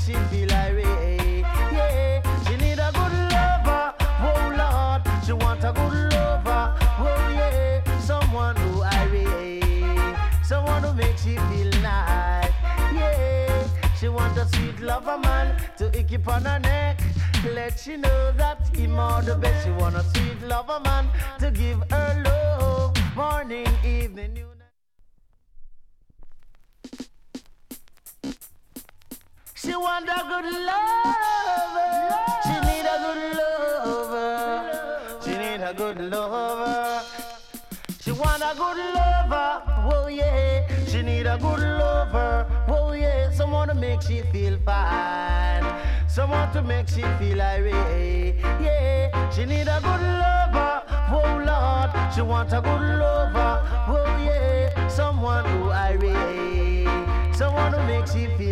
she feel irate. Yeah, she need a good lover. Oh Lord, she want a good lover. Oh yeah, someone who irate, someone who makes she feel nice. Yeah, she want a sweet lover man to keep on her neck. Let she know that him are the best. She want a sweet lover man to give her love, morning, evening, noon. She want a good lover. She need a good lover. She need a good lover. She want a good lover. Oh yeah. She need a good lover. Oh yeah. Someone to make she feel fine. Someone to make she feel irate. Yeah. She need a good lover. Oh Lord. She want a good lover. Oh yeah. Someone who irate. Someone who makes she feel